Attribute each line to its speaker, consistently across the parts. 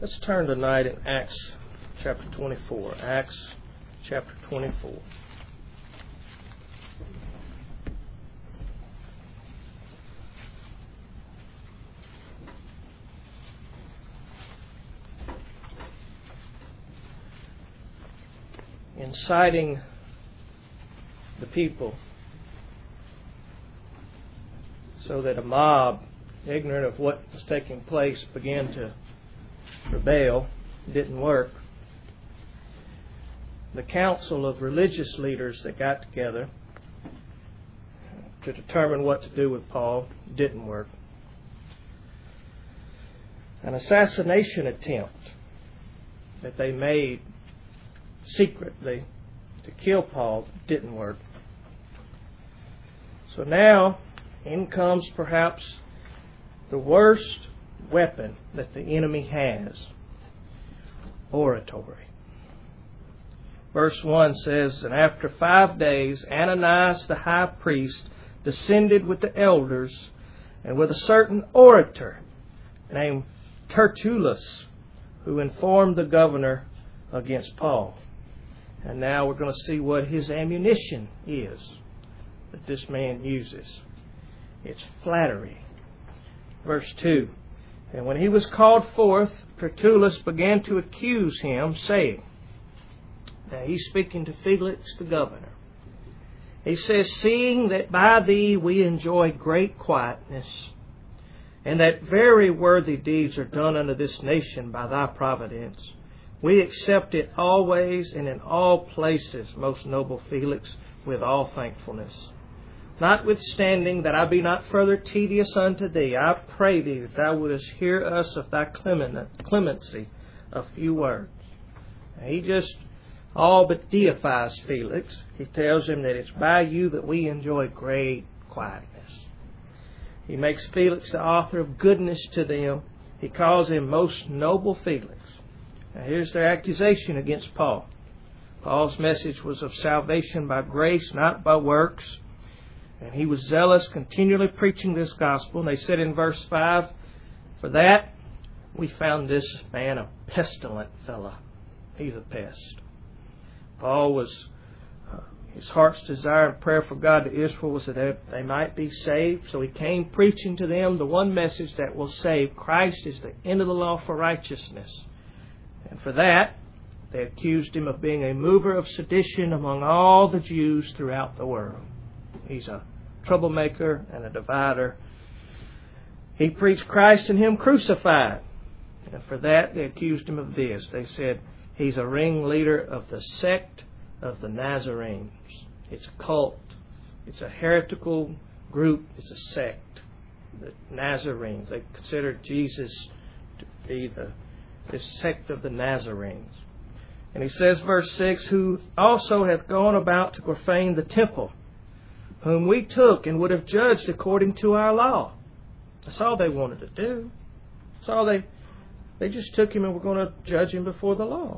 Speaker 1: Let's turn tonight in Acts chapter 24. Acts chapter 24. Inciting the people so that a mob, ignorant of what was taking place, began to rebel. Didn't work. The council of religious leaders that got together to determine what to do with Paul didn't work. An assassination attempt that they made secretly to kill Paul didn't work. So now in comes perhaps the worst weapon that the enemy has: oratory. Verse 1 says, "And after 5 days Ananias the high priest descended with the elders and with a certain orator named Tertullus, who informed the governor against Paul." And now we're going to see what his ammunition is that this man uses. It's flattery. Verse 2, "And when he was called forth, Tertullus began to accuse him, saying," now he's speaking to Felix the governor. He says, "Seeing that by thee we enjoy great quietness, and that very worthy deeds are done unto this nation by thy providence, we accept it always and in all places, most noble Felix, with all thankfulness. Notwithstanding that I be not further tedious unto thee, I pray thee that thou wouldest hear us of thy clemency a few words." Now, he just all but deifies Felix. He tells him that it's by you that we enjoy great quietness. He makes Felix the author of goodness to them. He calls him most noble Felix. Now here's their accusation against Paul. Paul's message was of salvation by grace, not by works. And he was zealous, continually preaching this gospel. And they said in verse 5, "For that we found this man a pestilent fellow." He's a pest. Paul was, his heart's desire and prayer for God to Israel was that they might be saved. So he came preaching to them the one message that will save. Christ is the end of the law for righteousness. And for that, they accused him of being a mover of sedition among all the Jews throughout the world. He's a troublemaker and a divider. He preached Christ and Him crucified. And for that, they accused him of this. They said he's a ringleader of the sect of the Nazarenes. It's a cult. It's a heretical group. It's a sect. The Nazarenes. They considered Jesus to be the sect of the Nazarenes. And he says, verse 6, "Who also hath gone about to profane the temple, whom we took and would have judged according to our law." That's all they wanted to do. That's all they just took him and were going to judge him before the law.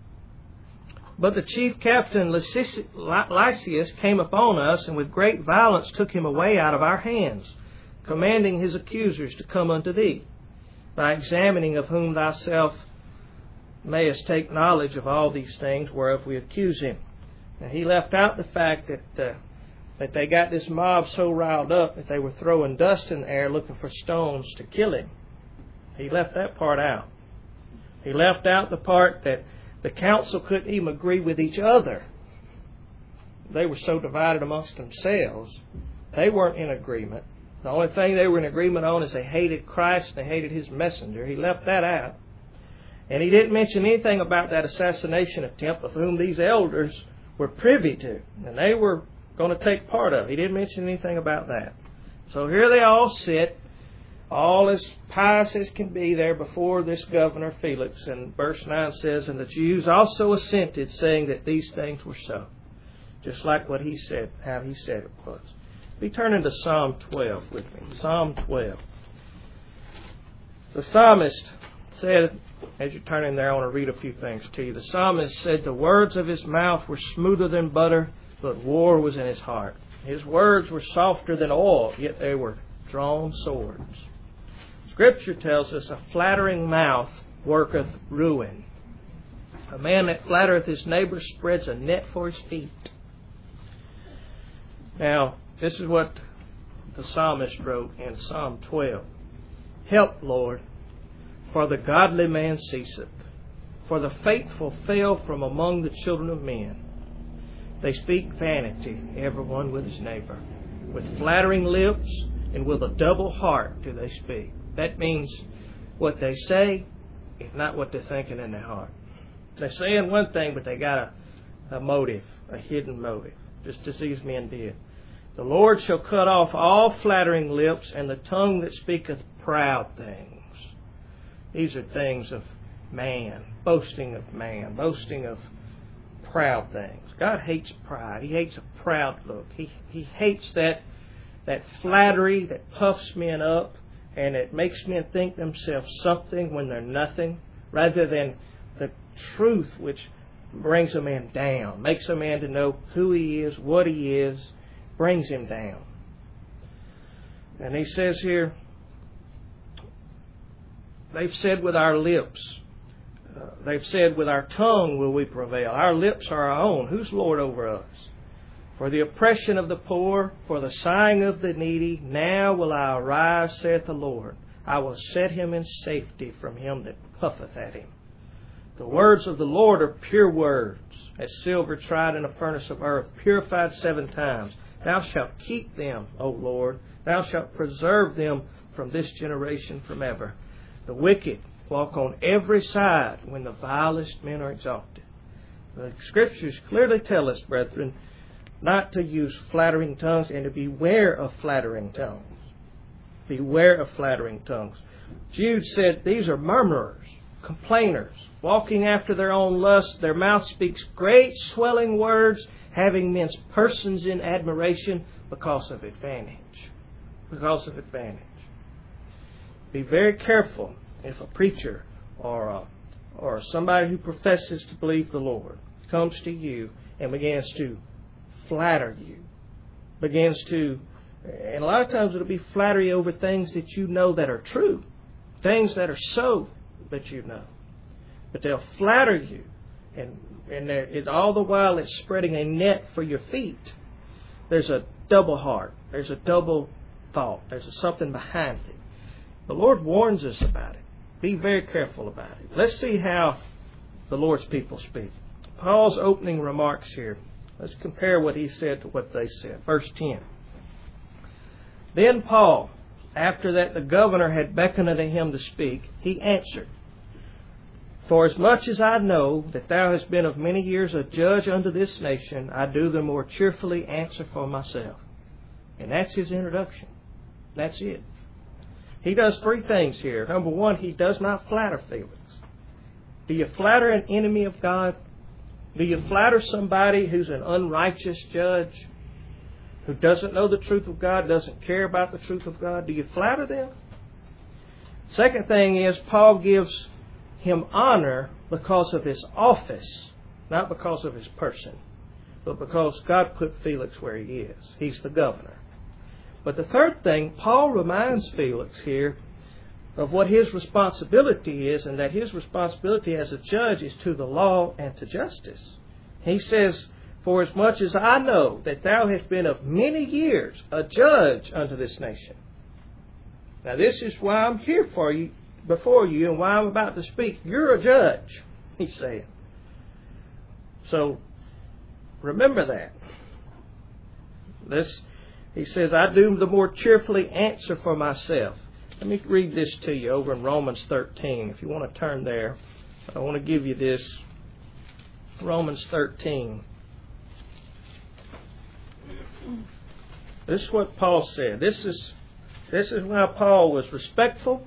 Speaker 1: "But the chief captain Lysias came upon us, and with great violence took him away out of our hands, commanding his accusers to come unto thee, by examining of whom thyself mayest take knowledge of all these things whereof we accuse him." Now he left out the fact that they got this mob so riled up that they were throwing dust in the air looking for stones to kill him. He left that part out. He left out the part that the council couldn't even agree with each other. They were so divided amongst themselves. They weren't in agreement. The only thing they were in agreement on is they hated Christ and they hated His messenger. He left that out. And he didn't mention anything about that assassination attempt of whom these elders were privy to. And they were going to take part of it. He didn't mention anything about that. So here they all sit, all as pious as can be there before this governor Felix. And verse 9 says, "And the Jews also assented, saying that these things were so." Just like what he said, how he said it was. Be turning to Psalm 12 with me. Psalm 12. The psalmist said, as you're turning there, I want to read a few things to you. The psalmist said, "The words of his mouth were smoother than butter, but war was in his heart. His words were softer than oil, yet they were drawn swords." Scripture tells us a flattering mouth worketh ruin. A man that flattereth his neighbor spreads a net for his feet. Now, this is what the psalmist wrote in Psalm 12. Help, Lord, for the godly man ceaseth, for the faithful fail from among the children of men. They speak vanity, every one with his neighbor. With flattering lips and with a double heart do they speak. That means what they say is not what they're thinking in their heart. They're saying one thing, but they got a motive, a hidden motive, just as these men did. The Lord shall cut off all flattering lips and the tongue that speaketh proud things. These are things of man, boasting of proud things. God hates pride. He hates a proud look. He hates that flattery that puffs men up and it makes men think themselves something when they're nothing, rather than the truth which brings a man down, makes a man to know who he is, what he is, brings him down. And he says here, they've said with our lips, they've said with our tongue will we prevail. Our lips are our own. Who's Lord over us? For the oppression of the poor, for the sighing of the needy, now will I arise, saith the Lord. I will set him in safety from him that puffeth at him. The words of the Lord are pure words, as silver tried in a furnace of earth, purified 7 times. Thou shalt keep them, O Lord. Thou shalt preserve them from this generation from ever. The wicked walk on every side when the vilest men are exalted. The Scriptures clearly tell us, brethren, not to use flattering tongues and to beware of flattering tongues. Beware of flattering tongues. Jude said these are murmurers, complainers, walking after their own lust. Their mouth speaks great swelling words, having men's persons in admiration because of advantage. Because of advantage. Be very careful if a preacher or somebody who professes to believe the Lord comes to you and begins to flatter you, and a lot of times it'll be flattery over things that you know that are true, things that are so that you know. But they'll flatter you, and all the while it's spreading a net for your feet. There's a double heart. There's a double thought. There's something behind it. The Lord warns us about it. Be very careful about it. Let's see how the Lord's people speak. Paul's opening remarks here. Let's compare what he said to what they said. Verse 10. Then Paul, after that the governor had beckoned unto him to speak, he answered, For as much as I know that thou hast been of many years a judge unto this nation, I do the more cheerfully answer for myself. And that's his introduction. That's it. He does 3 things here. Number 1, he does not flatter Felix. Do you flatter an enemy of God? Do you flatter somebody who's an unrighteous judge, who doesn't know the truth of God, doesn't care about the truth of God? Do you flatter them? Second thing is, Paul gives him honor because of his office, not because of his person, but because God put Felix where he is. He's the governor. But the third thing, Paul reminds Felix here of what his responsibility is, and that his responsibility as a judge is to the law and to justice. He says, For as much as I know that thou hast been of many years a judge unto this nation. Now this is why I'm here for you, before you, and why I'm about to speak. You're a judge, he's saying. So remember that. He says, I do the more cheerfully answer for myself. Let me read this to you over in Romans 13. If you want to turn there, I want to give you this. Romans 13. This is what Paul said. This is why Paul was respectful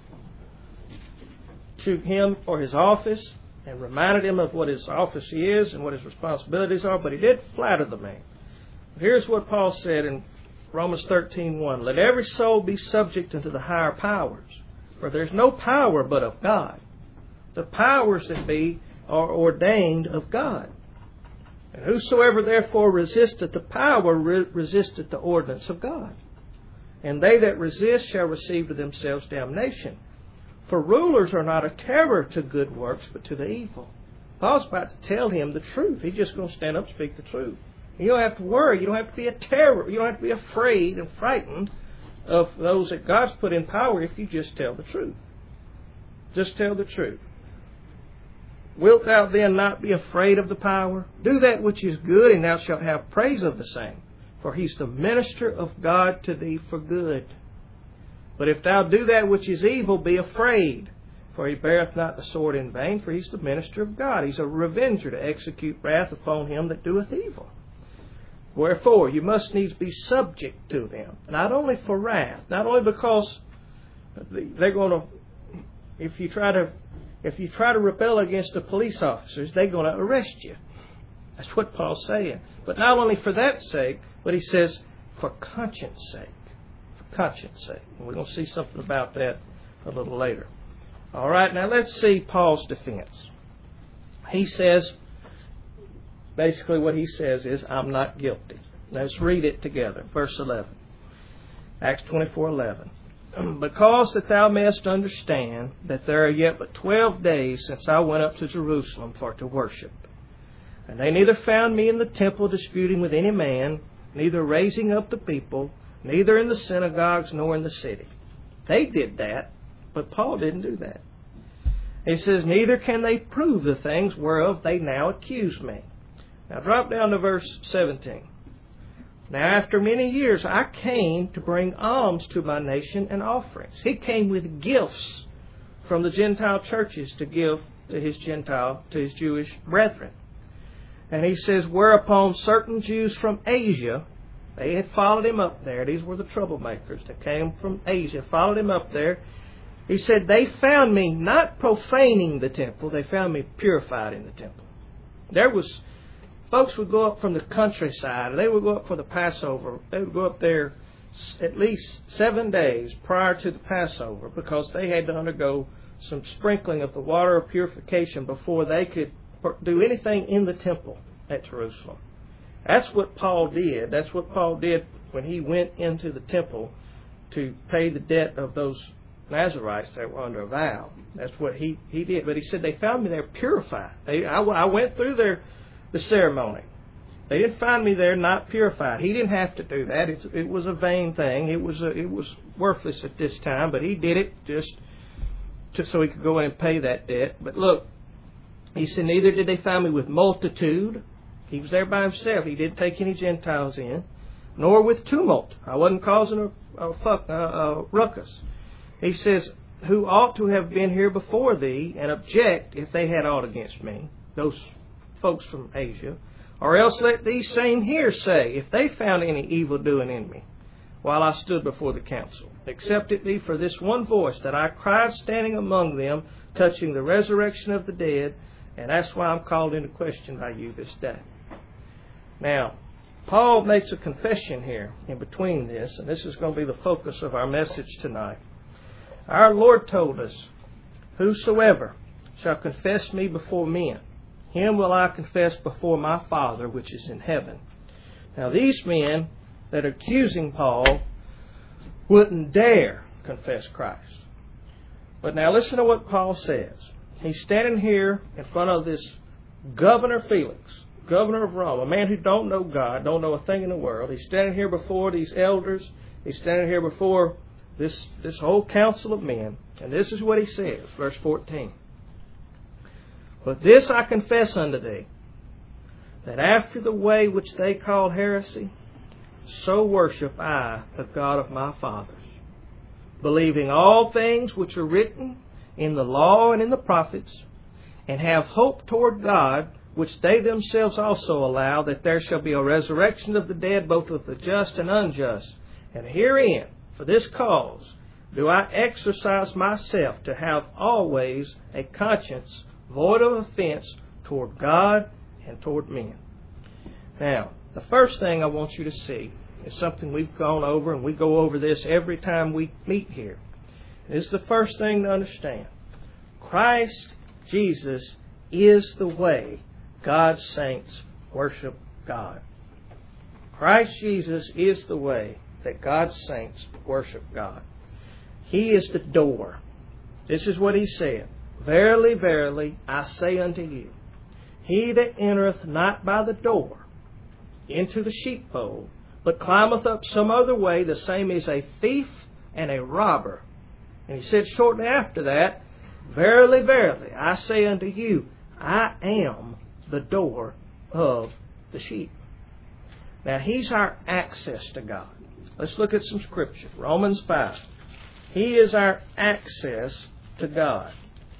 Speaker 1: to him for his office and reminded him of what his office is and what his responsibilities are, but he did flatter the man. Here's what Paul said in Romans 13:1. Let every soul be subject unto the higher powers, for there's no power but of God. The powers that be are ordained of God. And whosoever therefore resisteth the power resisteth the ordinance of God. And they that resist shall receive to themselves damnation. For rulers are not a terror to good works, but to the evil. Paul's about to tell him the truth. He's just going to stand up and speak the truth. You don't have to worry. You don't have to be a terror. You don't have to be afraid and frightened of those that God's put in power if you just tell the truth. Just tell the truth. Wilt thou then not be afraid of the power? Do that which is good, and thou shalt have praise of the same. For he's the minister of God to thee for good. But if thou do that which is evil, be afraid. For he beareth not the sword in vain, for he's the minister of God. He's a revenger to execute wrath upon him that doeth evil. Wherefore, you must needs be subject to them, not only for wrath, not only because they're going to, if you try to rebel against the police officers, they're going to arrest you. That's what Paul's saying. But not only for that sake, but he says for conscience sake. For conscience sake. And we're going to see something about that a little later. All right, now let's see Paul's defense. He says, basically what he says is, I'm not guilty. Let's read it together. Verse 11. Acts 24:11. Because that thou mayest understand that there are yet but 12 days since I went up to Jerusalem for to worship. And they neither found me in the temple disputing with any man, neither raising up the people, neither in the synagogues nor in the city. They did that, but Paul didn't do that. He says, neither can they prove the things whereof they now accuse me. Now drop down to verse 17. Now after many years I came to bring alms to my nation and offerings. He came with gifts from the Gentile churches to give to his Jewish brethren. And he says, whereupon certain Jews from Asia, they had followed him up there. These were the troublemakers that came from Asia, followed him up there. He said, they found me not profaning the temple, they found me purified in the temple. Folks would go up from the countryside, they would go up for the Passover. They would go up there at least 7 days prior to the Passover because they had to undergo some sprinkling of the water of purification before they could do anything in the temple at Jerusalem. That's what Paul did. That's what Paul did when he went into the temple to pay the debt of those Nazarites that were under a vow. That's what he did. But he said they found me there purified. I went through the ceremony. They didn't find me there not purified. He didn't have to do that. It was a vain thing. It was worthless at this time. But he did it just so he could go in and pay that debt. But look, he said, neither did they find me with multitude. He was there by himself. He didn't take any Gentiles in. Nor with tumult. I wasn't causing a ruckus. He says, who ought to have been here before thee and object if they had aught against me. Those folks from Asia. Or else let these same here say, if they found any evil doing in me, while I stood before the council. Except it be for this one voice that I cried standing among them, touching the resurrection of the dead, and that's why I'm called into question by you this day. Now, Paul makes a confession here in between this, and this is going to be the focus of our message tonight. Our Lord told us, whosoever shall confess me before men, him will I confess before my Father which is in heaven. Now these men that are accusing Paul wouldn't dare confess Christ. But now listen to what Paul says. He's standing here in front of this Governor Felix, governor of Rome, a man who don't know God, don't know a thing in the world. He's standing here before these elders. He's standing here before this whole council of men. And this is what he says, verse 14. But this I confess unto thee, that after the way which they call heresy, so worship I the God of my fathers, believing all things which are written in the law and in the prophets, and have hope toward God, which they themselves also allow, that there shall be a resurrection of the dead, both of the just and unjust. And herein, for this cause, do I exercise myself to have always a conscience void of offense toward God and toward men. Now, the first thing I want you to see is something we've gone over, and we go over this every time we meet here. It's the first thing to understand. Christ Jesus is the way God's saints worship God. Christ Jesus is the way that God's saints worship God. He is the door. This is what he said. Verily, verily, I say unto you, he that entereth not by the door into the sheepfold, but climbeth up some other way, the same is a thief and a robber. And he said shortly after that, verily, verily, I say unto you, I am the door of the sheep. Now, he's our access to God. Let's look at some scripture. Romans 5. He is our access to God.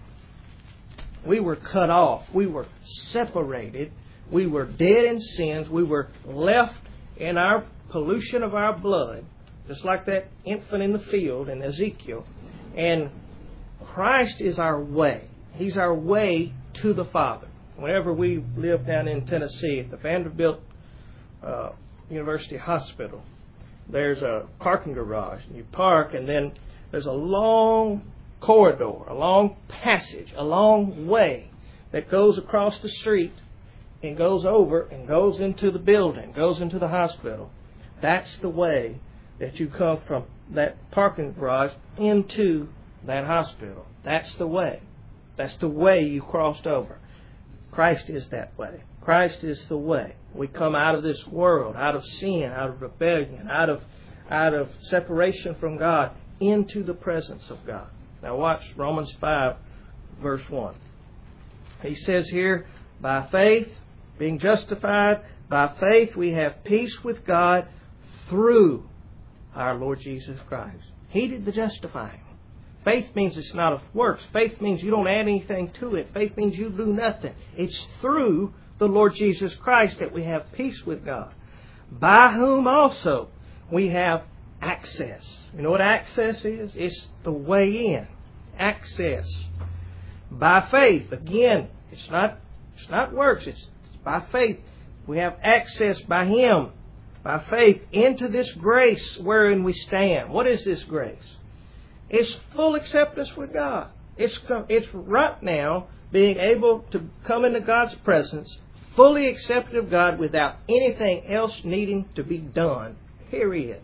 Speaker 1: We were cut off. We were separated. We were dead in sins. We were left in our pollution of our blood, just like that infant in the field in Ezekiel. And Christ is our way. He's our way to the Father. Whenever we lived down in Tennessee at the Vanderbilt University Hospital, there's a parking garage. You park, and then there's a long corridor, a long passage, a long way that goes across the street and goes over and goes into the building, goes into the hospital. That's the way that you come from that parking garage into that hospital. That's the way. That's the way you crossed over. Christ is that way. Christ is the way. We come out of this world, out of sin, out of rebellion, out of separation from God, into the presence of God. Now watch Romans 5, verse 1. He says here, by faith, being justified, by faith we have peace with God through our Lord Jesus Christ. He did the justifying. Faith means it's not of works. Faith means you don't add anything to it. Faith means you do nothing. It's through the Lord Jesus Christ that we have peace with God, by whom also we have access. You know what access is? It's the way in. Access. By faith. Again, it's not works. It's by faith. We have access by Him, by faith, into this grace wherein we stand. What is this grace? It's full acceptance with God. It's right now being able to come into God's presence, fully accepted of God without anything else needing to be done. Period.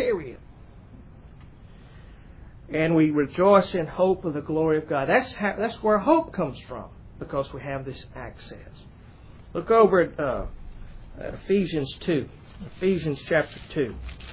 Speaker 1: And we rejoice in hope of the glory of God. That's where hope comes from, because we have this access. Look over at Ephesians 2. Ephesians chapter 2.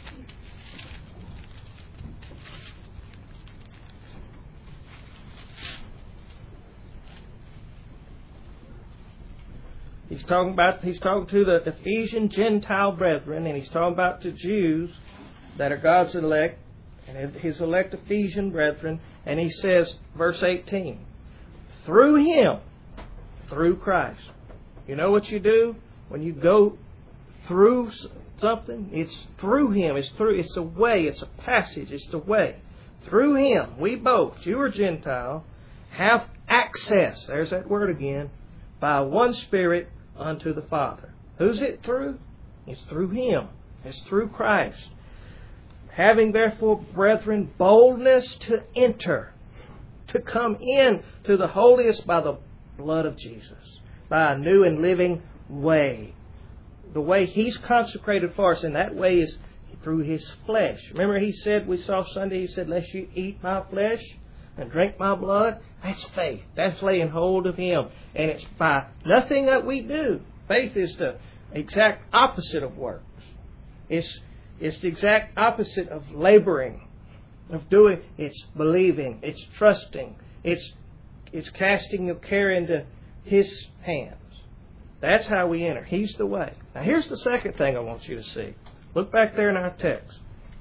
Speaker 1: He's talking to the Ephesian Gentile brethren, and he's talking about the Jews that are God's elect, and His elect Ephesian brethren. And he says, verse 18, through Him, through Christ. You know what you do when you go through something? It's through Him. It's a way. It's a passage. It's the way. Through Him, we both, Jew or Gentile, have access. There's that word again. By one Spirit unto the Father. Who's it through? It's through Him. It's through Christ. Having therefore, brethren, boldness to enter, to come in to the holiest by the blood of Jesus, by a new and living way. The way He's consecrated for us, and that way is through His flesh. Remember He said, we saw Sunday, He said, lest you eat my flesh and drink my blood. That's faith. That's laying hold of Him. And it's by nothing that we do. Faith is the exact opposite of works. It's the exact opposite of laboring, of doing. It's believing. It's trusting. It's casting your care into His hands. That's how we enter. He's the way. Now here's the second thing I want you to see. Look back there in our text.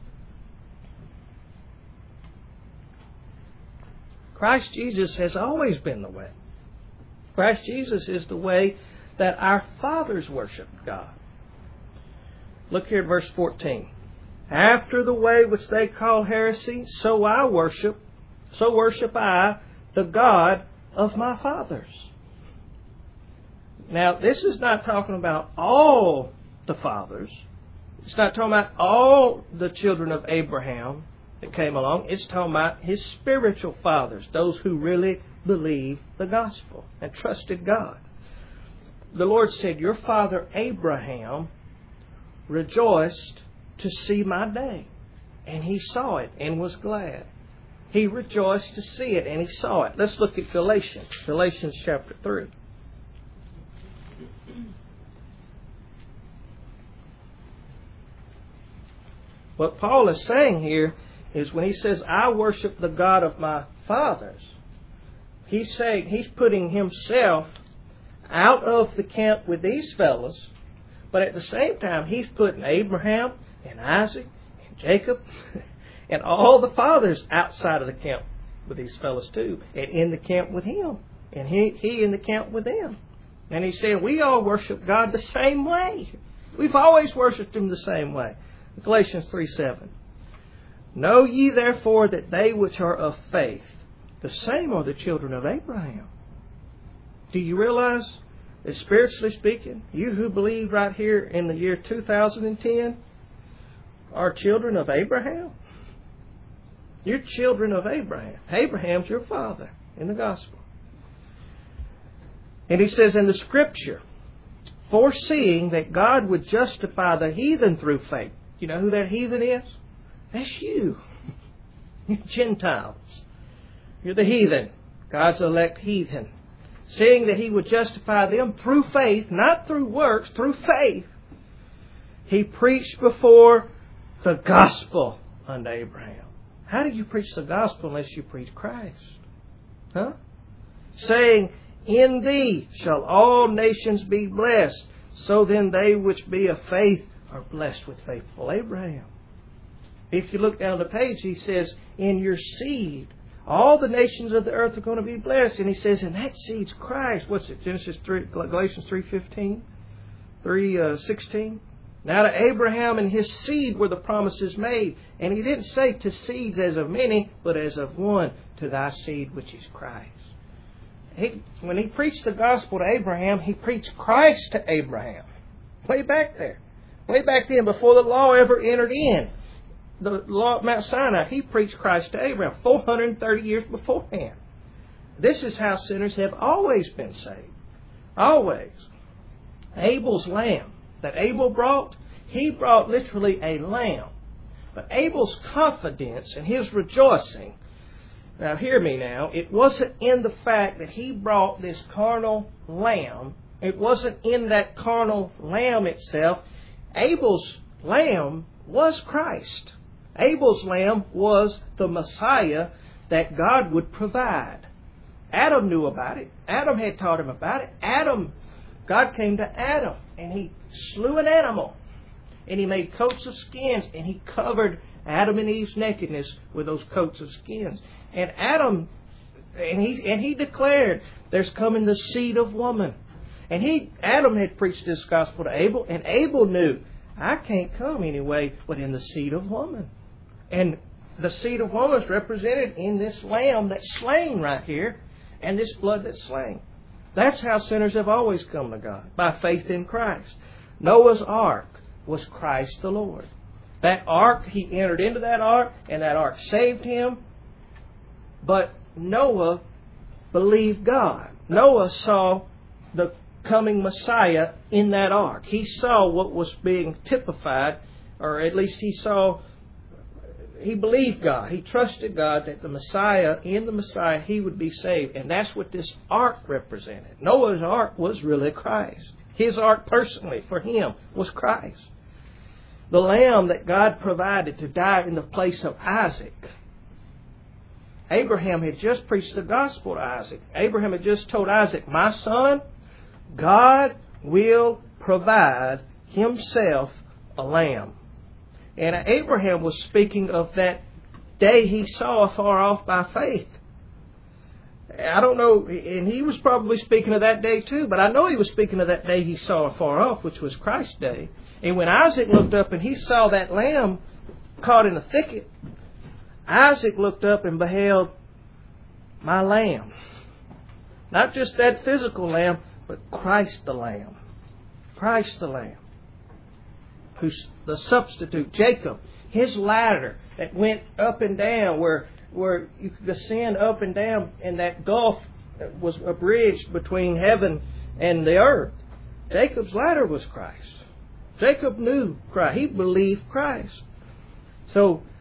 Speaker 1: Christ Jesus has always been the way. Christ Jesus is the way that our fathers worshiped God. Look here at verse 14. After the way which they call heresy, so worship I the God of my fathers. Now, this is not talking about all the fathers. It's not talking about all the children of Abraham that came along. It's talking about his spiritual fathers, those who really believed the gospel and trusted God. The Lord said, your father Abraham rejoiced to see my day. And he saw it and was glad. He rejoiced to see it, and he saw it. Let's look at Galatians. Galatians chapter 3. What Paul is saying here is when he says, I worship the God of my fathers, he's saying he's putting himself out of the camp with these fellows, but at the same time he's putting Abraham and Isaac and Jacob and all the fathers outside of the camp with these fellows too, and in the camp with him, and he in the camp with them. And he's saying we all worship God the same way. We've always worshipped Him the same way. Galatians 3:7. Know ye therefore that they which are of faith, the same are the children of Abraham. Do you realize that spiritually speaking, you who believe right here in the year 2010 are children of Abraham? You're children of Abraham. Abraham's your father in the gospel. And he says in the scripture, foreseeing that God would justify the heathen through faith. You know who that heathen is? That's you. You're Gentiles. You're the heathen. God's elect heathen. Seeing that He would justify them through faith, not through works, through faith. He preached before the gospel unto Abraham. How do you preach the gospel unless you preach Christ? Huh? Saying, in thee shall all nations be blessed. So then they which be of faith are blessed with faithful Abraham. If you look down the page, he says, in your seed, all the nations of the earth are going to be blessed. And he says, and that seed's Christ. What's it? Galatians 3:15? 3:16? Now to Abraham and his seed were the promises made. And he didn't say to seeds as of many, but as of one, to thy seed which is Christ. When he preached the gospel to Abraham, he preached Christ to Abraham. Way back there. Way back then, before the law ever entered in. The law at Mount Sinai, he preached Christ to Abraham 430 years beforehand. This is how sinners have always been saved. Always. Abel's lamb that Abel brought, he brought literally a lamb. But Abel's confidence and his rejoicing, now hear me now, it wasn't in the fact that he brought this carnal lamb. It wasn't in that carnal lamb itself. Abel's lamb was Christ. Abel's lamb was the Messiah that God would provide. Adam knew about it. Adam had taught him about it. God came to Adam and he slew an animal. And he made coats of skins and he covered Adam and Eve's nakedness with those coats of skins. And he declared, there's coming the seed of woman. And Adam had preached this gospel to Abel, and Abel knew, I can't come anyway but in the seed of woman. And the seed of woman is represented in this lamb that's slain right here, and this blood that's slain. That's how sinners have always come to God, by faith in Christ. Noah's ark was Christ the Lord. That ark, he entered into that ark, and that ark saved him. But Noah believed God. Noah saw the coming Messiah in that ark. He saw what was being typified, or at least he believed God. He trusted God that the Messiah, in the Messiah, he would be saved. And that's what this ark represented. Noah's ark was really Christ. His ark personally, for him, was Christ. The lamb that God provided to die in the place of Isaac. Abraham had just preached the gospel to Isaac. Abraham had just told Isaac, my son, God will provide Himself a lamb. And Abraham was speaking of that day he saw afar off by faith. I don't know, and he was probably speaking of that day too, but I know he was speaking of that day he saw afar off, which was Christ's day. And when Isaac looked up and he saw that lamb caught in a thicket, Isaac looked up and beheld my lamb. Not just that physical lamb, but Christ the Lamb. Christ the Lamb. Who's the substitute. Jacob, his ladder that went up and down, where you could ascend up and down, and that gulf was a bridge between heaven and the earth. Jacob's ladder was Christ. Jacob knew Christ. He believed Christ. So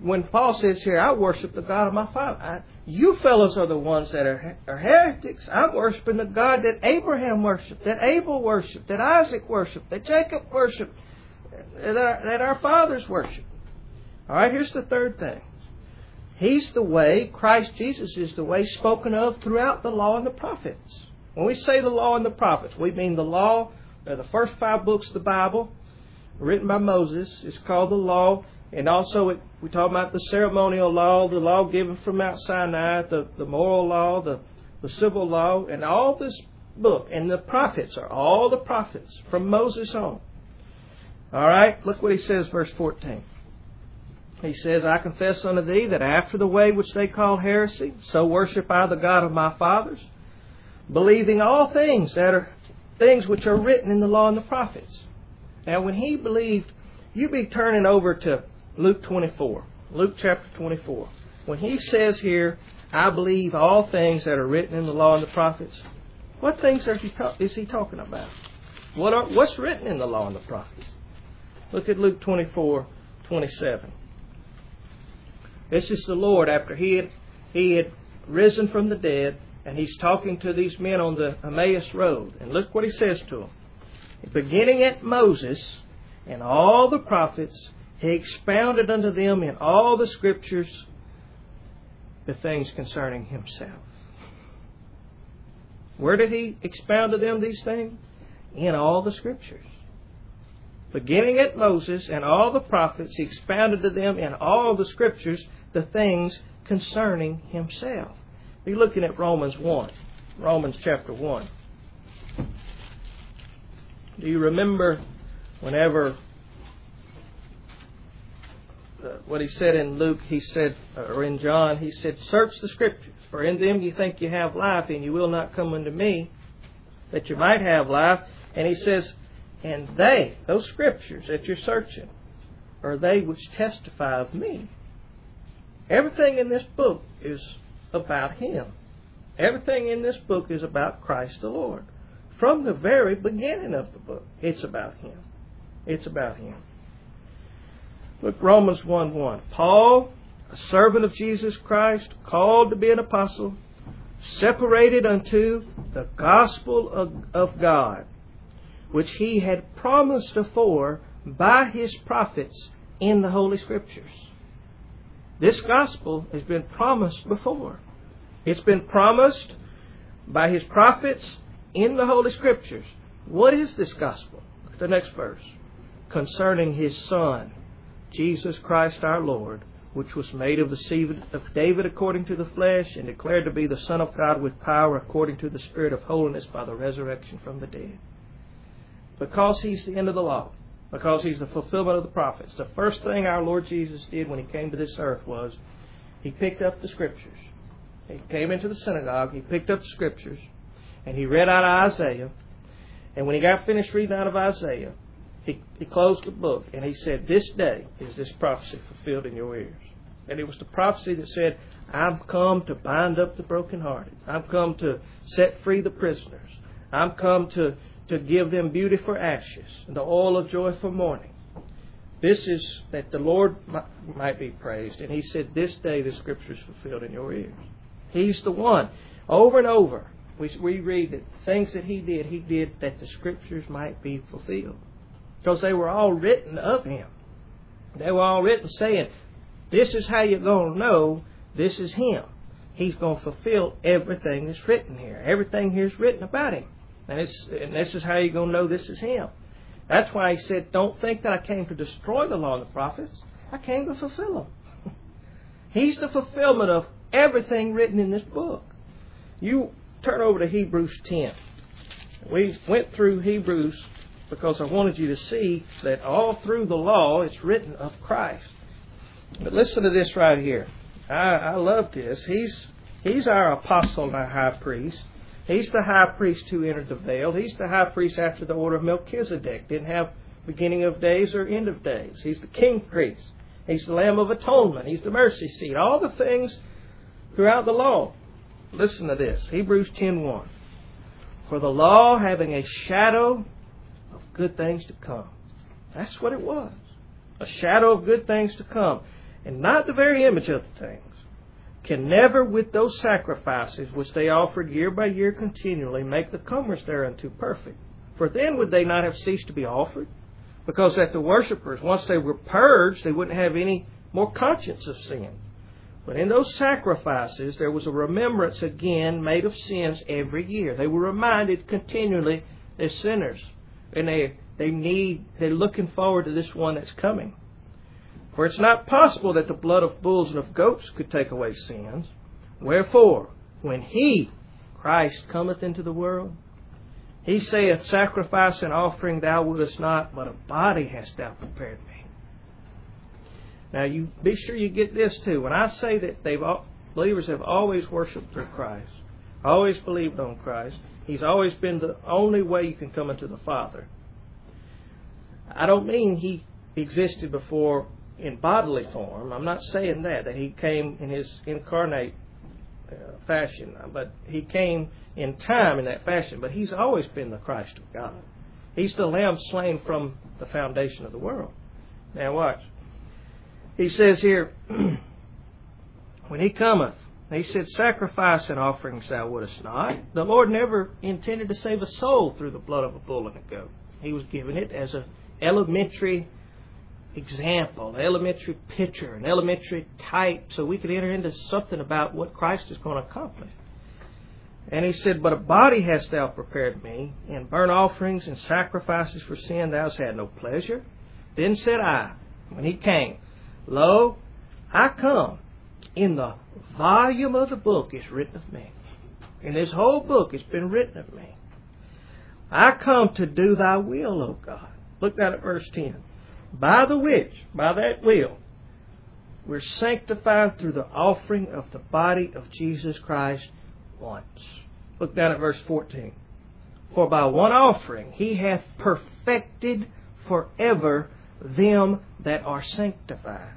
Speaker 1: when Paul says here, I worship the God of my father. You fellows are the ones that are heretics. I'm worshiping the God that Abraham worshipped, that Abel worshipped, that Isaac worshipped, that Jacob worshipped, that our fathers worshipped. All right, here's the third thing. He's the way, Christ Jesus is the way spoken of throughout the law and the prophets. When we say the law and the prophets, we mean the law, the first 5 books of the Bible, written by Moses. It's called the law. And also we talk about the ceremonial law, the law given from Mount Sinai, the moral law, the civil law, and all this book. And the prophets are all the prophets from Moses on. All right, look what he says, verse 14. He says, I confess unto thee that after the way which they call heresy, so worship I the God of my fathers, believing all things that are things which are written in the law and the prophets. Now, when he believed, you be turning over to Luke 24, Luke chapter 24. When he says here, I believe all things that are written in the law and the prophets, what things is he talking about? What's written in the law and the prophets? Look at Luke 24:27. This is the Lord after he had risen from the dead, and he's talking to these men on the Emmaus Road. And look what he says to them. Beginning at Moses and all the prophets, he expounded unto them in all the Scriptures the things concerning himself. Where did he expound to them these things? In all the Scriptures. Beginning at Moses and all the prophets, he expounded to them in all the Scriptures the things concerning himself. Be looking at Romans 1. Romans chapter 1. Do you remember whenever what he said in Luke, he said, or in John, he said, search the Scriptures, for in them you think you have life, and you will not come unto me, that you might have life. And he says, and they, those Scriptures that you're searching, are they which testify of me. Everything in this book is about Him. Everything in this book is about Christ the Lord. From the very beginning of the book, it's about Him. It's about Him. Look, Romans 1:1. Paul, a servant of Jesus Christ, called to be an apostle, separated unto the gospel of God, which He had promised afore by His prophets in the Holy Scriptures. This gospel has been promised before. It's been promised by His prophets in the Holy Scriptures. What is this gospel? Look at the next verse. Concerning His Son, Jesus Christ our Lord, which was made of the seed of David according to the flesh, and declared to be the Son of God with power according to the Spirit of holiness by the resurrection from the dead. Because He's the end of the law, because He's the fulfillment of the prophets, the first thing our Lord Jesus did when He came to this earth was He picked up the Scriptures. He came into the synagogue, He picked up the Scriptures, and He read out of Isaiah. And when He got finished reading out of Isaiah, He closed the book and He said, this day is this prophecy fulfilled in your ears. And it was the prophecy that said, I'm come to bind up the brokenhearted. I'm come to set free the prisoners. I'm come to give them beauty for ashes and the oil of joy for mourning. This is that the Lord might be praised. And He said, this day the Scripture is fulfilled in your ears. He's the one. Over and over, we read that things that He did that the Scriptures might be fulfilled. Because they were all written of Him. They were all written saying, this is how you're going to know this is Him. He's going to fulfill everything that's written here. Everything here is written about Him. And this is how you're going to know this is Him. That's why He said, don't think that I came to destroy the law and the prophets. I came to fulfill them. He's the fulfillment of everything written in this book. You turn over to Hebrews 10. We went through Hebrews because I wanted you to see that all through the law it's written of Christ. But listen to this right here. I love this. He's our apostle and our high priest. He's the high priest who entered the veil. He's the high priest after the order of Melchizedek. Didn't have beginning of days or end of days. He's the king priest. He's the Lamb of Atonement. He's the mercy seat. All the things throughout the law. Listen to this. Hebrews 10:1. For the law having a shadow of good things to come. That's what it was. A shadow of good things to come. and not the very image of the things, can never with those sacrifices which they offered year by year continually make the comers thereunto perfect. For then would they not have ceased to be offered? Because that the worshippers, once they were purged, they wouldn't have any more conscience of sin. But in those sacrifices, there was a remembrance again made of sins every year. They were reminded continually as sinners. And they're looking forward to this one that's coming. For it's not possible that the blood of bulls and of goats could take away sins. Wherefore, when He, Christ, cometh into the world, He saith, Sacrifice and offering thou wouldest not, but a body hast thou prepared me. Now, you be sure you get this too. When I say that believers have always worshipped through Christ, always believed on Christ, He's always been the only way you can come into the Father. I don't mean He existed before in bodily form. I'm not saying that He came in His incarnate fashion, but He came in time in that fashion. But He's always been the Christ of God. He's the Lamb slain from the foundation of the world. Now watch. He says here, when He cometh, He said, Sacrifice and offerings thou wouldest not. The Lord never intended to save a soul through the blood of a bull and a goat. He was giving it as an elementary example, an elementary picture, an elementary type, so we could enter into something about what Christ is going to accomplish. And He said, But a body hast thou prepared me, in burnt offerings and sacrifices for sin thou hast had no pleasure. Then said I, when He came, Lo, I come. In the volume of the book is written of me. In this whole book it's been written of me. I come to do thy will, O God. Look down at verse 10. By the which, by that will, we're sanctified through the offering of the body of Jesus Christ once. Look down at verse 14. For by one offering He hath perfected forever them that are sanctified.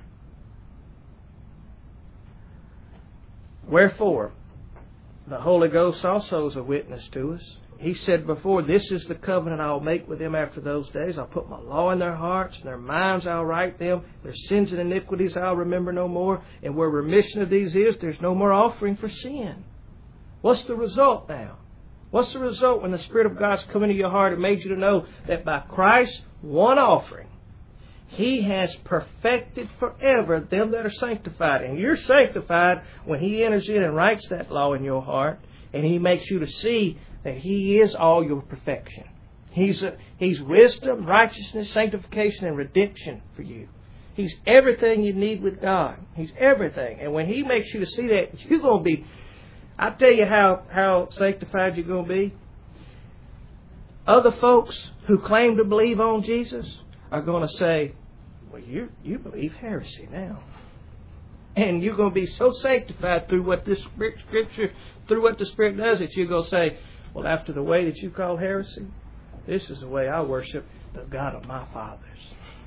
Speaker 1: Wherefore, the Holy Ghost also is a witness to us. He said before, This is the covenant I will make with them after those days. I'll put my law in their hearts, and their minds I'll write them. Their sins and iniquities I'll remember no more. And where remission of these is, there's no more offering for sin. What's the result now? What's the result when the Spirit of God's come into your heart and made you to know that by Christ's one offering, He has perfected forever them that are sanctified. And you're sanctified when He enters in and writes that law in your heart, and He makes you to see that He is all your perfection. He's wisdom, righteousness, sanctification, and redemption for you. He's everything you need with God. He's everything. And when He makes you to see that, you're going to be... I tell you how sanctified you're going to be. Other folks who claim to believe on Jesus are going to say, Well, you believe heresy now. And you're going to be so sanctified through what this Scripture, through what the Spirit does, that you're going to say, well, after the way that you call heresy, this is the way I worship the God of my fathers.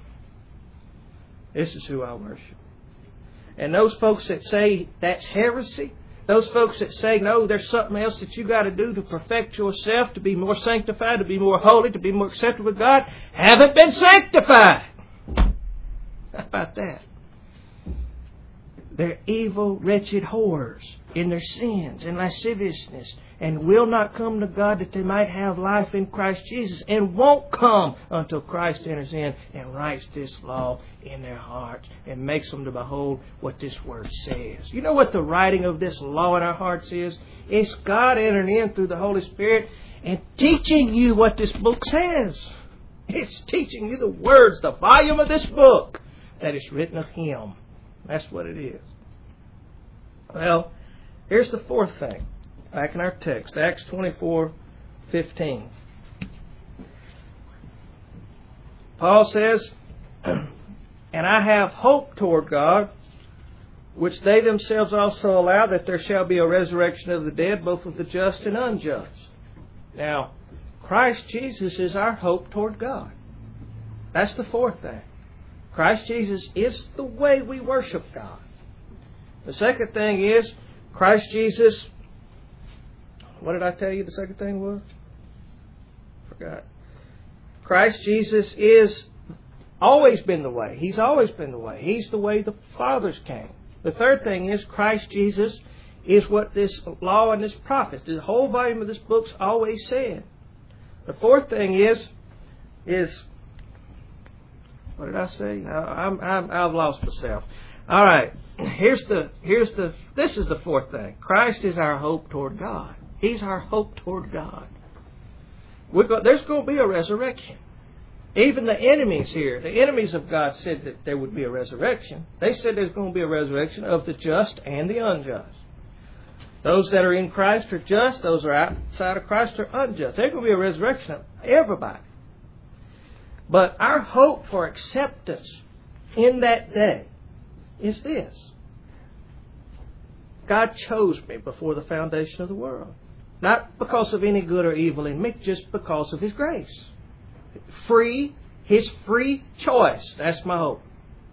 Speaker 1: This is who I worship. And those folks that say that's heresy, those folks that say, no, there's something else that you got to do to perfect yourself, to be more sanctified, to be more holy, to be more acceptable with God, haven't been sanctified. How about that? They're evil, wretched whores in their sins and lasciviousness, and will not come to God that they might have life in Christ Jesus, and won't come until Christ enters in and writes this law in their hearts and makes them to behold what this Word says. You know what the writing of this law in our hearts is? It's God entering in through the Holy Spirit and teaching you what this book says. It's teaching you the words, the volume of this book that is written of Him. That's what it is. Well, here's the fourth thing. Back in our text, Acts 24:15. Paul says, And I have hope toward God, which they themselves also allow, that there shall be a resurrection of the dead, both of the just and unjust. Now, Christ Jesus is our hope toward God. That's the fourth thing. Christ Jesus is the way we worship God. The second thing is, Christ Jesus... What did I tell you the second thing was? Forgot. Christ Jesus is always been the way. He's always been the way. He's the way the fathers came. The third thing is Christ Jesus is what this law and this prophets, the whole volume of this book's always said. The fourth thing is what did I say? I've lost myself. All right. This is the fourth thing. Christ is our hope toward God. He's our hope toward God. There's going to be a resurrection. Even the enemies here, the enemies of God, said that there would be a resurrection. They said there's going to be a resurrection of the just and the unjust. Those that are in Christ are just. Those that are outside of Christ are unjust. There's going to be a resurrection of everybody. But our hope for acceptance in that day is this. God chose me before the foundation of the world. Not because of any good or evil in me, just because of His grace. His free choice. That's my hope.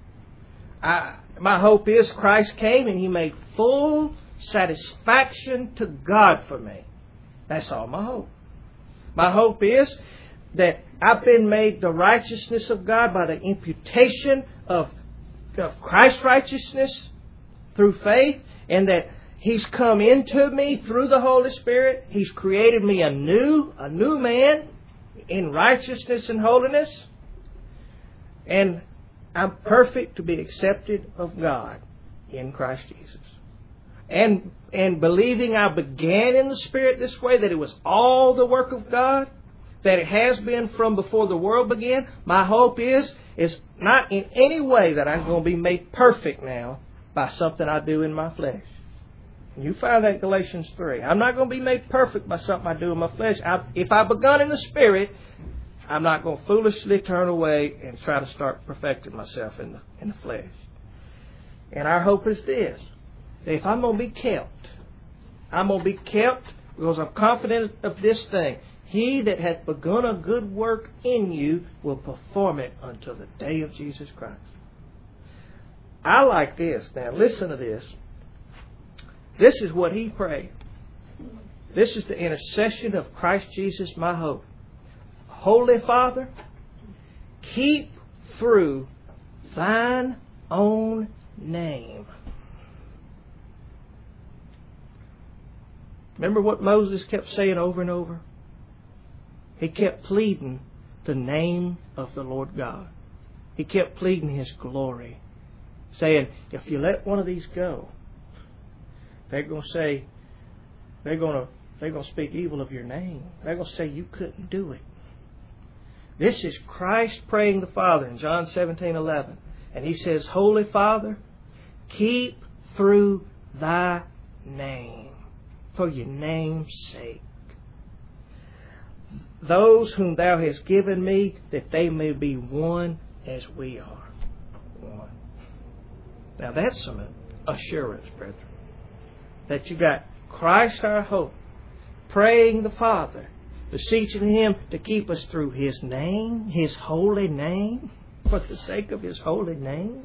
Speaker 1: My hope is Christ came and He made full satisfaction to God for me. That's all my hope. My hope is that I've been made the righteousness of God by the imputation of Christ's righteousness through faith, and that He's come into me through the Holy Spirit. He's created me a new man in righteousness and holiness. And I'm perfect to be accepted of God in Christ Jesus. And believing I began in the Spirit this way, that it was all the work of God, that it has been from before the world began, my hope is not in any way that I'm going to be made perfect now by something I do in my flesh. You find that in Galatians 3. I'm not going to be made perfect by something I do in my flesh. If I've begun in the Spirit, I'm not going to foolishly turn away and try to start perfecting myself in the flesh. And our hope is this. That if I'm going to be kept, I'm going to be kept because I'm confident of this thing. He that hath begun a good work in you will perform it until the day of Jesus Christ. I like this. Now listen to this. This is what he prayed. This is the intercession of Christ Jesus, my hope. Holy Father, keep through thine own name. Remember what Moses kept saying over and over? He kept pleading the name of the Lord God. He kept pleading His glory. Saying, if you let one of these go, they're going to say, they're going to speak evil of your name. They're going to say you couldn't do it. This is Christ praying the Father in John 17:11. And He says, Holy Father, keep through thy name, for your name's sake, those whom thou hast given me, that they may be one as we are one. Now that's some assurance, brethren. That you got Christ our hope, praying the Father, beseeching Him to keep us through His name, His holy name, for the sake of His holy name.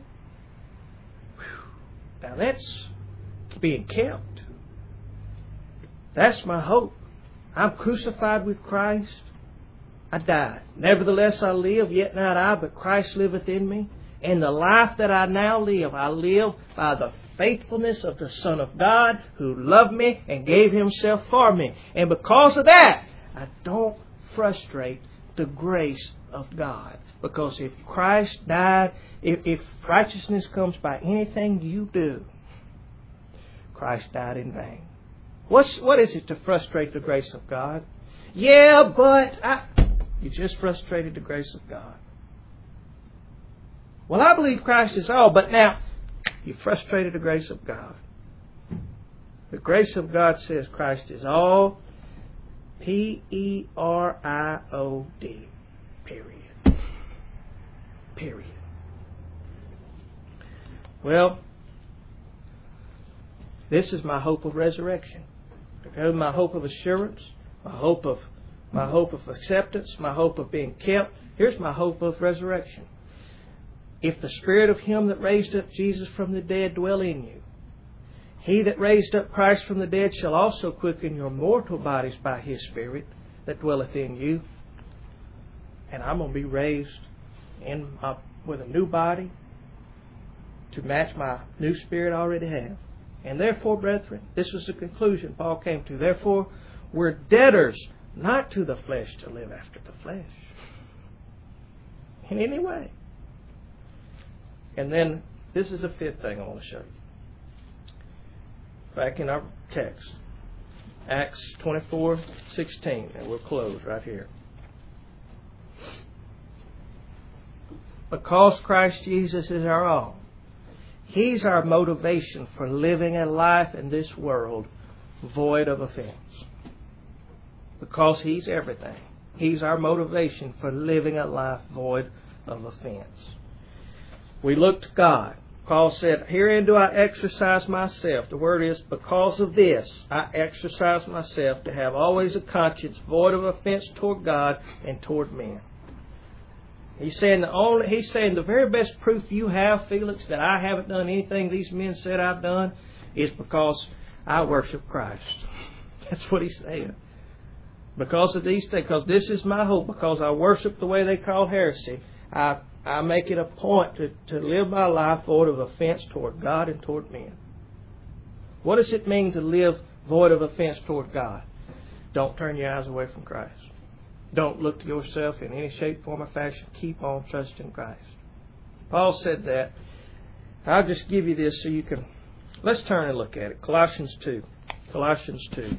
Speaker 1: Whew. Now that's being kept. That's my hope. I'm crucified with Christ. I died. Nevertheless I live, yet not I, but Christ liveth in me. And the life that I now live, I live by the faithfulness of the Son of God who loved me and gave Himself for me. And because of that, I don't frustrate the grace of God. Because if Christ died, if righteousness comes by anything you do, Christ died in vain. What is it to frustrate the grace of God? Yeah, but you just frustrated the grace of God. Well, I believe Christ is all, but now you frustrated the grace of God. The grace of God says Christ is all. Period. Period. Well, this is my hope of resurrection. My hope of assurance, my hope of acceptance, my hope of being kept. Here's my hope of resurrection. If the Spirit of Him that raised up Jesus from the dead dwell in you, He that raised up Christ from the dead shall also quicken your mortal bodies by His Spirit that dwelleth in you. And I'm going to be raised in my with a new body to match my new spirit I already have. And therefore, brethren, this was the conclusion Paul came to. Therefore, we're debtors not to the flesh to live after the flesh in any way. And then this is the fifth thing I want to show you. Back in our text, Acts 24:16, and we'll close right here. Because Christ Jesus is our all, He's our motivation for living a life in this world void of offense. Because He's everything. He's our motivation for living a life void of offense. We look to God. Paul said, herein do I exercise myself. The word is, because of this, I exercise myself to have always a conscience void of offense toward God and toward men. He's saying the very best proof you have, Felix, that I haven't done anything these men said I've done is because I worship Christ. That's what he's saying. Because of these things, because this is my hope, because I worship the way they call heresy, I make it a point to live my life void of offense toward God and toward men. What does it mean to live void of offense toward God? Don't turn your eyes away from Christ. Don't look to yourself in any shape, form, or fashion. Keep on trusting Christ. Paul said that. I'll just give you this so you can... Let's turn and look at it. Colossians 2. Colossians 2.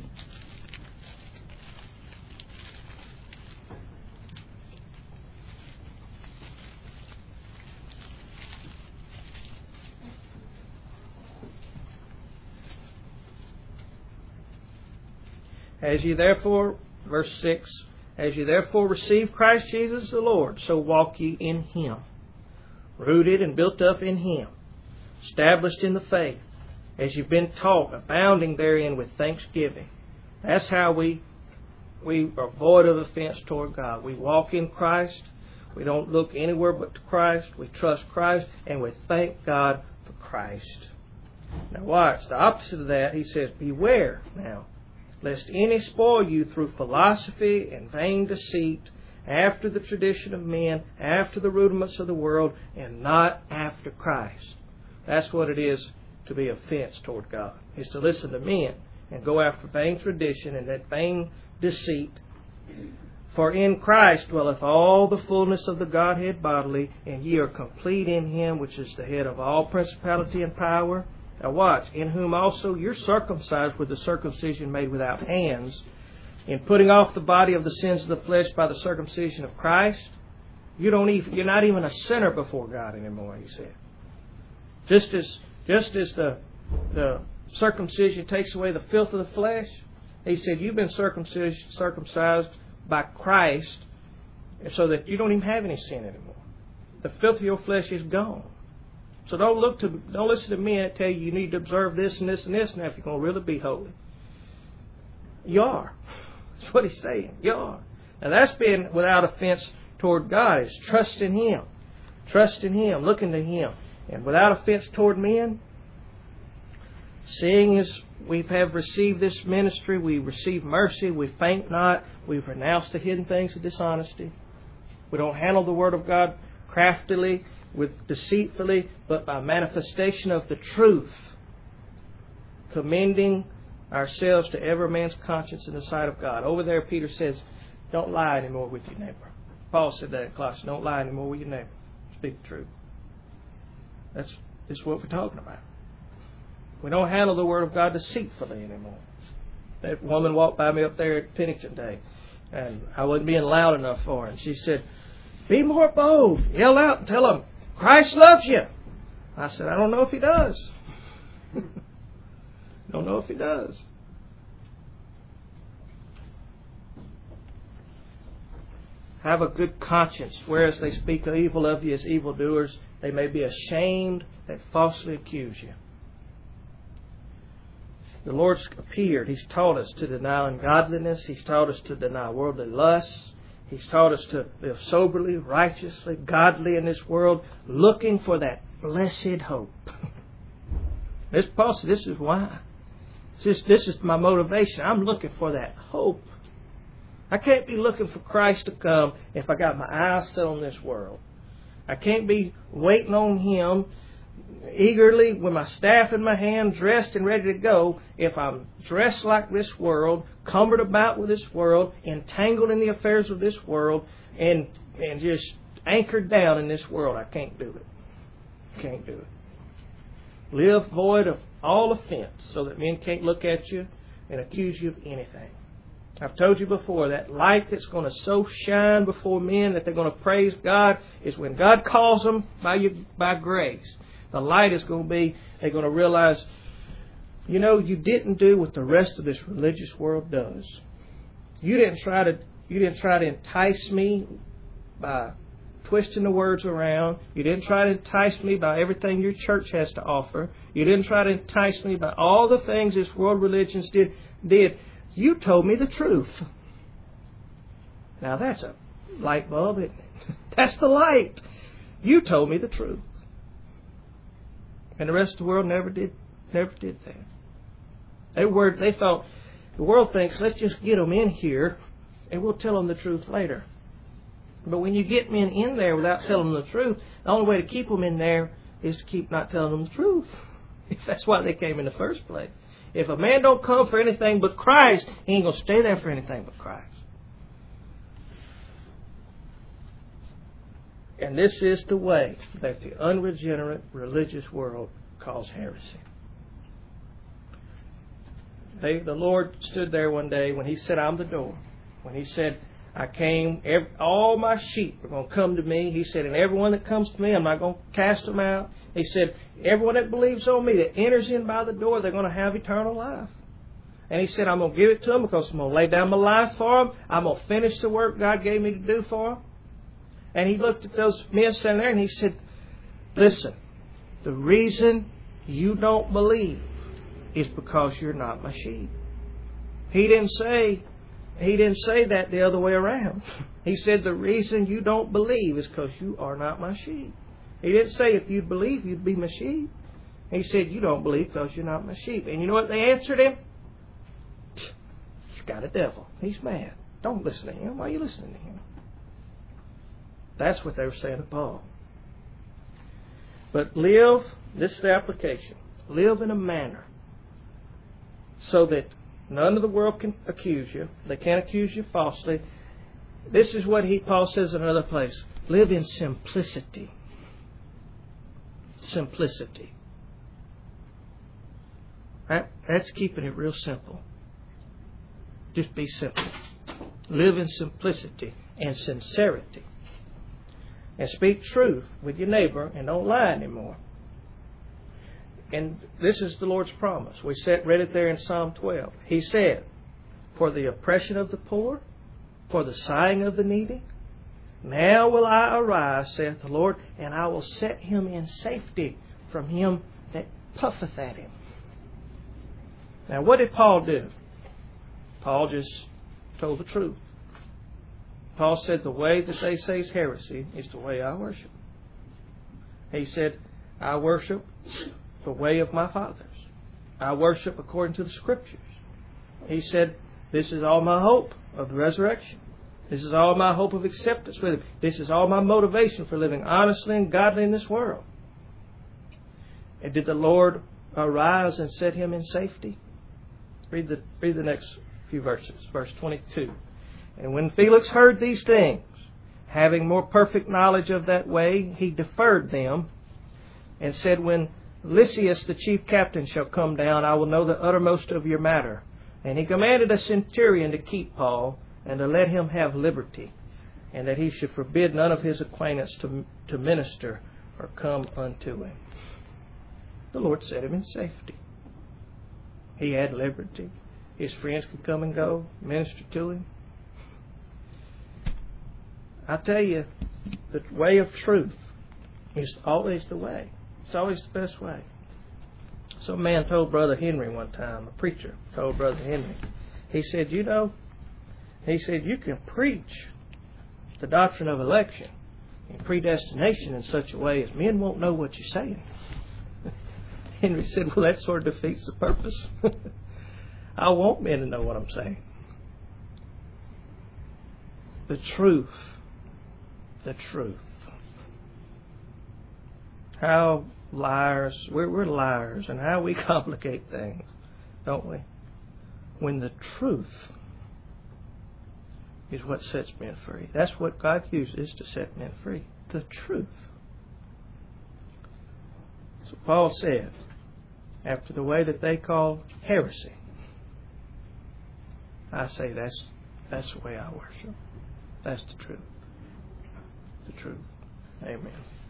Speaker 1: As ye therefore, verse 6, as ye therefore receive Christ Jesus the Lord, so walk ye in Him, rooted and built up in Him, established in the faith, as you've been taught, abounding therein with thanksgiving. That's how we are void of offense toward God. We walk in Christ. We don't look anywhere but to Christ. We trust Christ, and we thank God for Christ. Now watch, the opposite of that, he says, beware now, lest any spoil you through philosophy and vain deceit, after the tradition of men, after the rudiments of the world, and not after Christ. That's what it is to be offense toward God, is to listen to men and go after vain tradition and that vain deceit. For in Christ dwelleth all the fullness of the Godhead bodily, and ye are complete in Him, which is the head of all principality and power. Now watch, in whom also you're circumcised with the circumcision made without hands, in putting off the body of the sins of the flesh by the circumcision of Christ. You're not even a sinner before God anymore, he said. Just as the circumcision takes away the filth of the flesh, he said you've been circumcised by Christ so that you don't even have any sin anymore. The filth of your flesh is gone. So don't listen to men that tell you need to observe this and this and this now if you're going to really be holy. You are. That's what he's saying. You are. Now that's being without offense toward God. It's trust in Him. Trust in Him. Looking to Him. And without offense toward men, seeing as we have received this ministry, we receive mercy, we faint not, we've renounced the hidden things of dishonesty. We don't handle the Word of God craftily, deceitfully, but by manifestation of the truth, commending ourselves to every man's conscience in the sight of God. Over there, Peter says, don't lie anymore with your neighbor. Paul said that in Colossians, don't lie anymore with your neighbor. Speak the truth. That's what we're talking about. We don't handle the Word of God deceitfully anymore. That woman walked by me up there at Pennington Day, and I wasn't being loud enough for her. And she said, be more bold. Yell out and tell them, Christ loves you. I said, I don't know if He does. Don't know if He does. Have a good conscience, whereas they speak evil of you as evildoers, they may be ashamed that falsely accuse you. The Lord's appeared. He's taught us to deny ungodliness. He's taught us to deny worldly lusts. He's taught us to live soberly, righteously, godly in this world, looking for that blessed hope. Paul said, this is why. This is my motivation. I'm looking for that hope. I can't be looking for Christ to come if I got my eyes set on this world. I can't be waiting on Him eagerly with my staff in my hand, dressed and ready to go, if I'm dressed like this world, cumbered about with this world, entangled in the affairs of this world, and just anchored down in this world. I can't do it. Can't do it. Live void of all offense so that men can't look at you and accuse you of anything. I've told you before, that light that's going to so shine before men that they're going to praise God is when God calls them by grace. The light is going to be, they're going to realize, you know, you didn't do what the rest of this religious world does. You didn't try to entice me by twisting the words around. You didn't try to entice me by everything your church has to offer. You didn't try to entice me by all the things this world religions did. You told me the truth. Now that's a light bulb, isn't it? That's the light. You told me the truth. And the rest of the world never did that. They thought, the world thinks, let's just get them in here and we'll tell them the truth later. But when you get men in there without telling them the truth, the only way to keep them in there is to keep not telling them the truth. That's why they came in the first place. If a man don't come for anything but Christ, he ain't going to stay there for anything but Christ. And this is the way that the unregenerate religious world calls heresy. The Lord stood there one day when He said, I'm the door. When He said, I came, all my sheep are going to come to me. He said, and everyone that comes to me, I'm not going to cast them out. He said, everyone that believes on me, that enters in by the door, they're going to have eternal life. And He said, I'm going to give it to them because I'm going to lay down my life for them. I'm going to finish the work God gave me to do for them. And He looked at those men sitting there and He said, listen, the reason you don't believe is because you're not my sheep. He didn't say that the other way around. He said the reason you don't believe is because you are not my sheep. He didn't say if you'd believe, you'd be my sheep. He said you don't believe because you're not my sheep. And you know what they answered Him? He's got a devil. He's mad. Don't listen to him. Why are you listening to him? That's what they were saying to Paul. But live, this is the application, live in a manner so that none of the world can accuse you. They can't accuse you falsely. This is what Paul says in another place. Live in simplicity. Simplicity. That's keeping it real simple. Just be simple. Live in simplicity and sincerity. And speak truth with your neighbor and don't lie anymore. And this is the Lord's promise. We read it there in Psalm 12. He said, for the oppression of the poor, for the sighing of the needy, now will I arise, saith the Lord, and I will set him in safety from him that puffeth at him. Now what did Paul do? Paul just told the truth. Paul said the way that they say is heresy is the way I worship. He said, I worship the way of my fathers. I worship according to the Scriptures. He said, this is all my hope of the resurrection. This is all my hope of acceptance with Him. This is all my motivation for living honestly and godly in this world. And did the Lord arise and set him in safety? Read the next few verses. Verse 22. And when Felix heard these things, having more perfect knowledge of that way, he deferred them and said, when Lysias the chief captain shall come down, I will know the uttermost of your matter. And he commanded a centurion to keep Paul and to let him have liberty, and that he should forbid none of his acquaintance to minister or come unto him. The Lord set him in safety. He had liberty. His friends could come and go, minister to him. I tell you, the way of truth is always the way. It's always the best way. Some man told Brother Henry one time, a preacher told Brother Henry, he said, you can preach the doctrine of election and predestination in such a way as men won't know what you're saying. Henry said, well, that sort of defeats the purpose. I want men to know what I'm saying. The truth. how liars, we're liars, and how we complicate things, don't we? When the truth is what sets men free. That's what God uses to set men free. The truth. So Paul said, after the way that they call heresy, I say that's the way I worship. That's the truth. The truth. Amen.